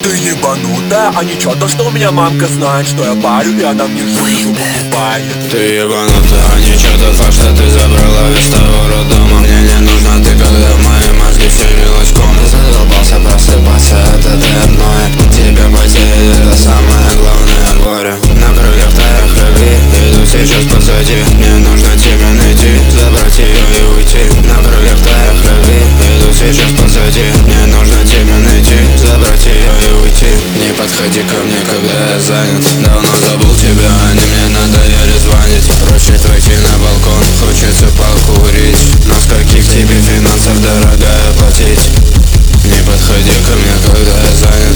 Ты ебанутая, а ничего, то что у меня мамка знает, что я парю, и она мне жопу покупает. Ты ебанутая, а ничего, тот факт, что ты забрала весь того роддома. Мне не нужна ты, когда в моей мозге все мелочком. Задолбался просыпаться от этой одной. Тебя потерять, это самое главное горе. На крыльях твоей любви иду сейчас позади. Мне нужно тебя найти, забрать ее и уйти. На крыльях твоей любви иду сейчас позади. Мне нужно тебя найти, забрать ее и уйти. Не подходи ко мне, когда я занят. Давно забыл тебя, а не мне надоели звонить. Проще выйти на балкон, хочется покурить. Но с каких тебе финансов, дорогая, платить? Не подходи ко мне, когда я занят.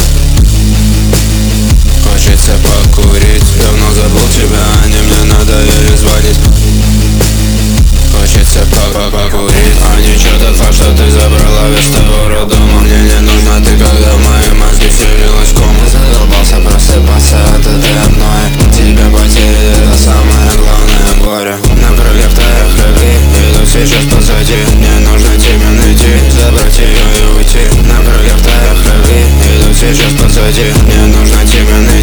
Хочется покурить. Давно забыл тебя, а не мне надоели звонить. Хочется покурить. А ничего, тот факт, что ты забрала весь того роддома. Мне не нужна ты, когда в моей мозге все велочком. Задолбался просыпаться от этой одной. Тебя потерять, это самое главное горе. На крыльях твоей любви иду сейчас позади. Мне нужно тебя найти, забрать ее и уйти. На крыльях твоей любви иду сейчас позади. Мне нужно тебя найти.